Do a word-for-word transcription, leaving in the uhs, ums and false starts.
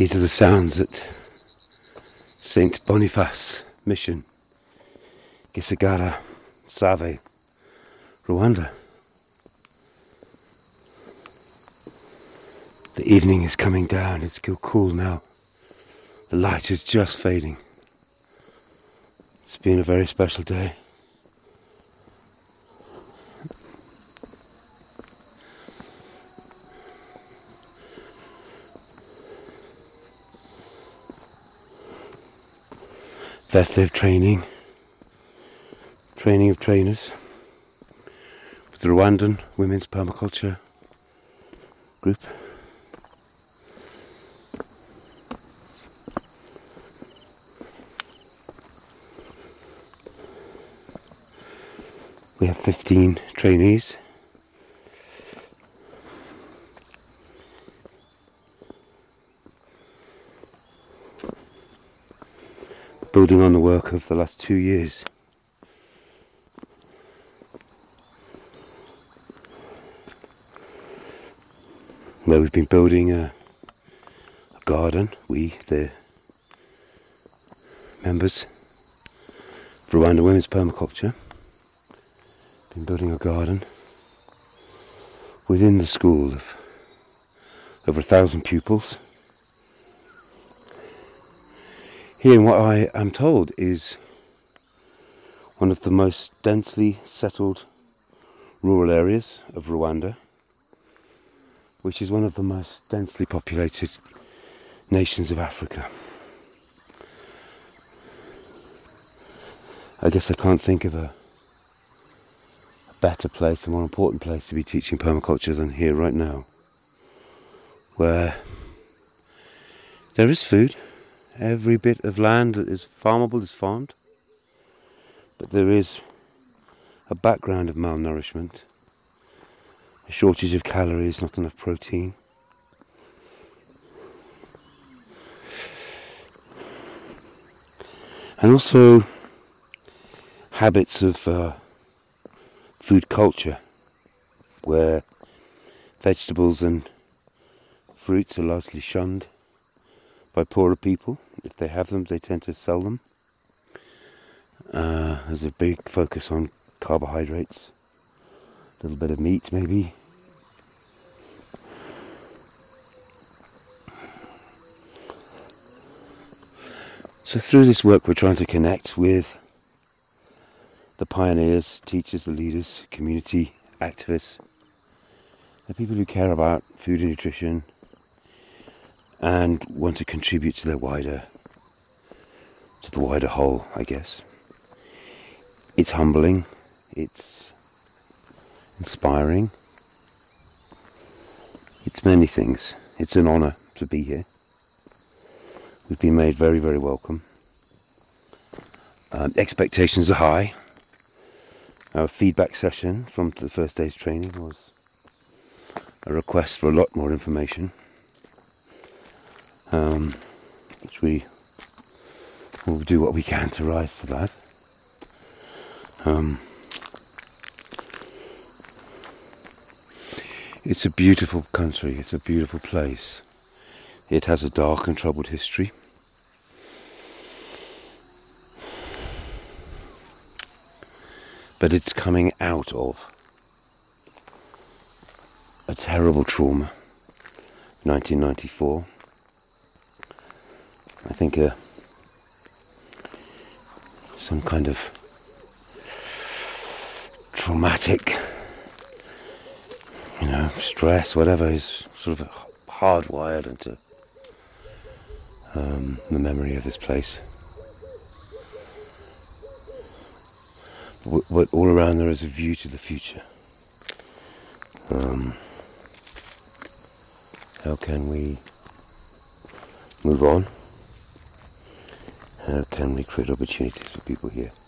These are the sounds at Saint Boniface Mission, Gisagara, Save, Rwanda. The evening is coming down, it's still cool now. The light is just fading. It's been a very special day. Festive training, training of trainers with the Rwandan Women's Permaculture Group. We have fifteen trainees. Building on the work of the last two years. Where we've been building a, a garden, we, the members of Rwanda Women's Permaculture, been building a garden within the school of over a thousand pupils. Here in what I am told is one of the most densely settled rural areas of Rwanda, which is one of the most densely populated nations of Africa. I guess I can't think of a, a better place, a more important place to be teaching permaculture than here right now, where there is food. Every bit of land that is farmable is farmed, but there is a background of malnourishment, a shortage of calories, not enough protein. And also habits of uh, food culture, where vegetables and fruits are largely shunned by poorer people. If they have them, they tend to sell them. Uh, there's a big focus on carbohydrates, a little bit of meat maybe. So through this work we're trying to connect with the pioneers, teachers, the leaders, community activists, the people who care about food and nutrition and want to contribute to their wider, to the wider whole, I guess. It's humbling, it's inspiring, it's many things. It's an honour to be here. We've been made very, very welcome. Um, expectations are high. Our feedback session from the first day's training was a request for a lot more information. Um, which we will do what we can to rise to that. Um, it's a beautiful country, it's a beautiful place. It has a dark and troubled history. But it's coming out of a terrible trauma, nineteen ninety-four. I think uh, some kind of traumatic, you know, stress, whatever, is sort of hardwired into um, the memory of this place. But, but all around there is a view to the future. Um, how can we move on? How can we create opportunities for people here?